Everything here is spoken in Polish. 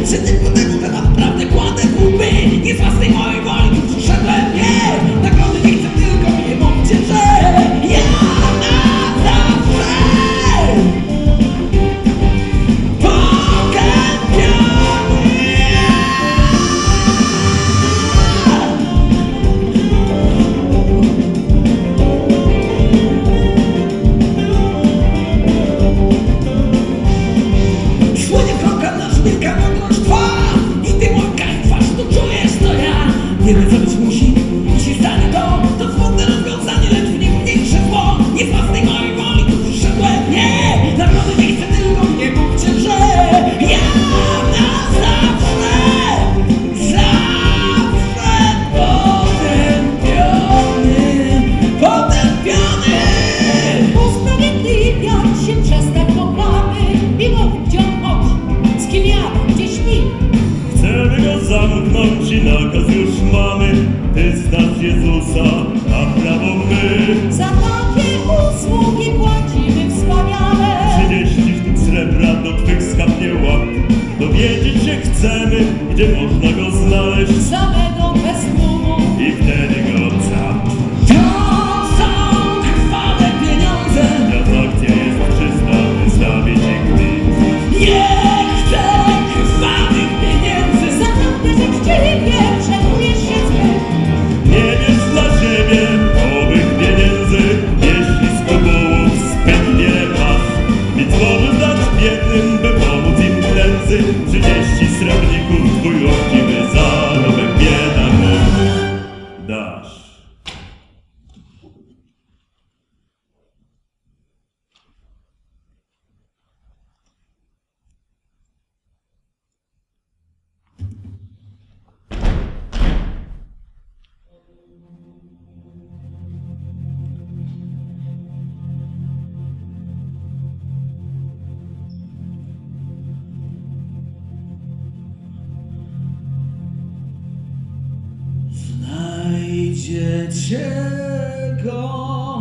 Czy tylko tego, że naprawdę kładę kupy? Nie z własnej mojej woli tu przyszedłem, nie! Nagrody nie chcę, tylko nie mówcie, że ja na zawsze nie wiem, co być musi, jeśli stanie to smutne rozwiązanie, lecz w nim mniejsze zło. Nie z własnej mojej woli tu przyszedłem, nie! Nagrody nie chcę, tylko nie mówcie, że ja na zawsze, zawsze potępiony. Usprawiedliwiać się przestać kochamy i mówić chodź, z kim jadę, gdzie śpi. Chcemy go zamknąć i nakaz już mamy. Ty znasz Jezusa, a prawo my. Za takie usługi płacimy wspaniale. 30 sztuk srebra do twych skapnie łap. Dowiedzieć się chcemy, gdzie można go znaleźć. Samego bez tłumu I wtedy go cap. To są krwawe pieniądze. Transakcja jest czysta, wystawić ich kwit. Nie chcę krwawych pieniędzy. za naprawdę życzliwie przejmujesz się zbyt. Nie wiesz dla siebie owych pieniędzy, jeśli z kogułów zbyt wiele masz. Więc możesz dać biednym, by pomóc im prędzej. 30 srebrników twój uczciwy zarobek biedakom dasz. Znajdziecie go.